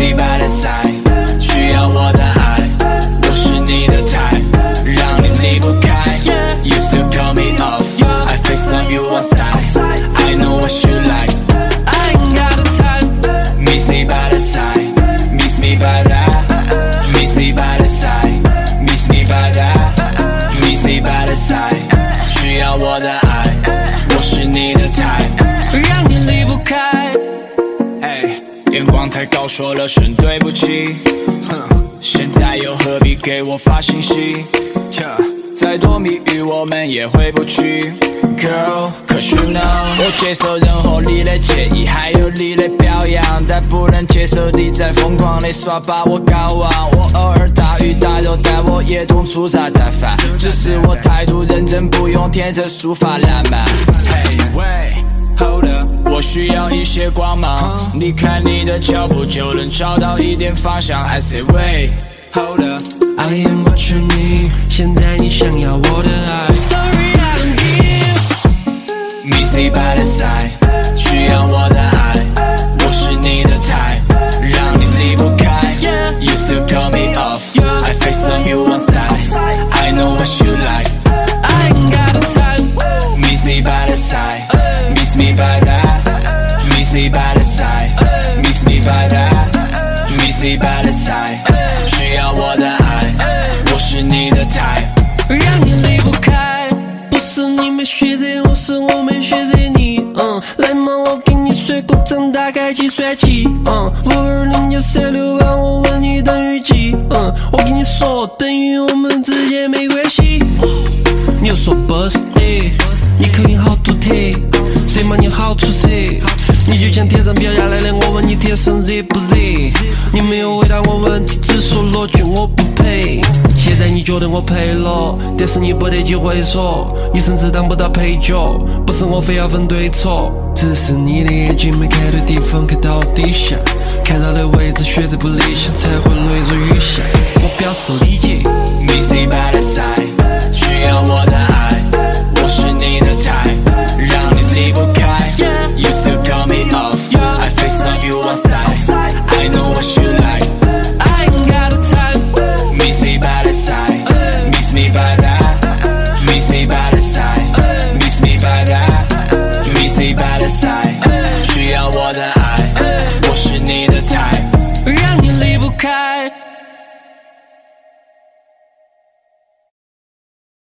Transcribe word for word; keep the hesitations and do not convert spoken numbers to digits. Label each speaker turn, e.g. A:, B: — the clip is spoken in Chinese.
A: me by the side， 需要我的爱，我是你的菜，让你离不开。You still call me off， I FaceTime you on side，I know what you like。I ain't got the time。Miss me by the side，Miss me by that，Miss me by the side，Miss me by that，Miss me by the side， 需要我的爱，我是你的菜，让你离不开。眼光太高，说了声对不起，现在又何必给我发信息？再多谜语我们也回不去 Girl, cause you know 我接受任何你的建议，还有你的表扬，但不能接受你在疯狂的耍把我搞忘。我偶尔大鱼大肉，但我也懂粗茶淡饭，只是我态度认真，不用天真抒发浪漫。 Hey, wait, hold up， 我需要一些光芒，你看你的脚步就能找到一点方向。 I say wait, hold up，I am what you need， 现在你想要我的爱 Sorry I don't give，Miss me by the side， 需要我的爱，我是你的菜，让你离不开 You still call me off， I FaceTime you on side， I know what you like， I ain't got the time， Miss me by the side， Miss me by that， Miss me by the side， Miss me by that， Miss me by the side， 需要我的爱，我是你的菜，让你离不开。不是你没学着我，是我没学着你。嗯，来嘛，我给你水果长大开计算器。嗯，五二零加三六八，我问你等于几？嗯，我跟你说，等于我们之间没关系。你又说不是的，你口音好独特，谁骂你好出色？你就像天上掉下来的，我问你天生热不热？你没有回答我问题，只说了句我不配。现在你觉得我配了，但是你不得机会说，你甚至当不到配角，不是我非要分对错，只是你的眼睛没看对地方，看到底下，看到的位置选择不理想，才会泪如雨下。我表示理解。Miss me by the side， 需要我的爱，我是你的菜，让你离不开。You still call me off， I FaceTime you on side，I know what you like，I ain't got the time，Miss me by the side，Miss me by that，Miss me by the side，Miss me by that，Miss me by the side， 需要我的爱，我是你的菜，让你离不开。